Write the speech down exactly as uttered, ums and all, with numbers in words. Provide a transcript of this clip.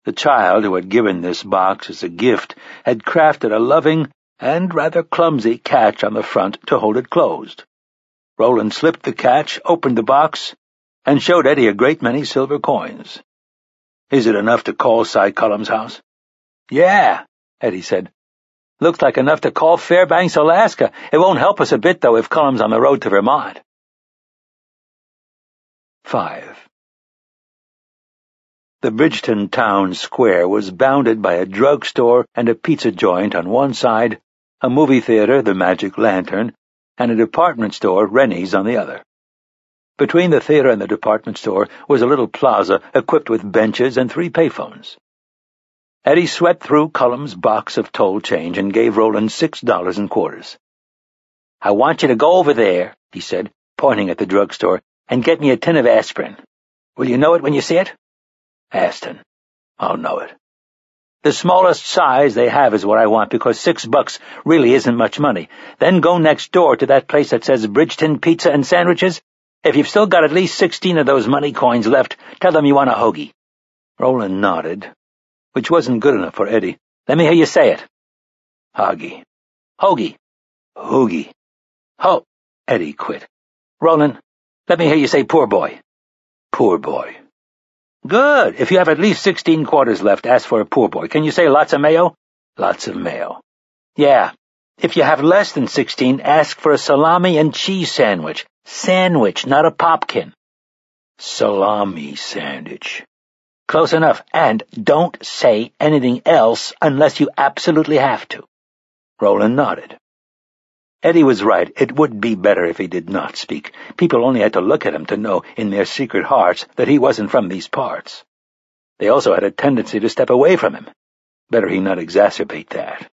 The child who had given this box as a gift had crafted a loving and rather clumsy catch on the front to hold it closed. Roland slipped the catch, opened the box, and showed Eddie a great many silver coins. "Is it enough to call Cy Cullum's house?" "Yeah," Eddie said. "Looks like enough to call Fairbanks, Alaska. It won't help us a bit, though, if Cullum's on the road to Vermont." Five. The Bridgeton town square was bounded by a drugstore and a pizza joint on one side, a movie theater, the Magic Lantern, and a department store, Rennie's, on the other. Between the theater and the department store was a little plaza equipped with benches and three payphones. Eddie swept through Cullum's box of toll change and gave Roland six dollars in quarters. "I want you to go over there," he said, pointing at the drugstore, "and get me a tin of aspirin. Will you know it when you see it?" "Aston. I'll know it." "The smallest size they have is what I want, because six bucks really isn't much money. Then go next door to that place that says Bridgeton Pizza and Sandwiches. If you've still got at least sixteen of those money coins left, tell them you want a hoagie." Roland nodded, which wasn't good enough for Eddie. "Let me hear you say it." "Hoggy." "Hoagie." "Hoogie." "Ho—" Eddie quit. "Roland, let me hear you say poor boy." "Poor boy." "Good. If you have at least sixteen quarters left, ask for a poor boy. Can you say lots of mayo?" "Lots of mayo." "Yeah. If you have less than sixteen, ask for a salami and cheese sandwich. Sandwich, not a popkin." "Salami sandwich." "Close enough. And don't say anything else unless you absolutely have to." Roland nodded. Eddie was right. It would be better if he did not speak. People only had to look at him to know in their secret hearts that he wasn't from these parts. They also had a tendency to step away from him. Better he not exacerbate that.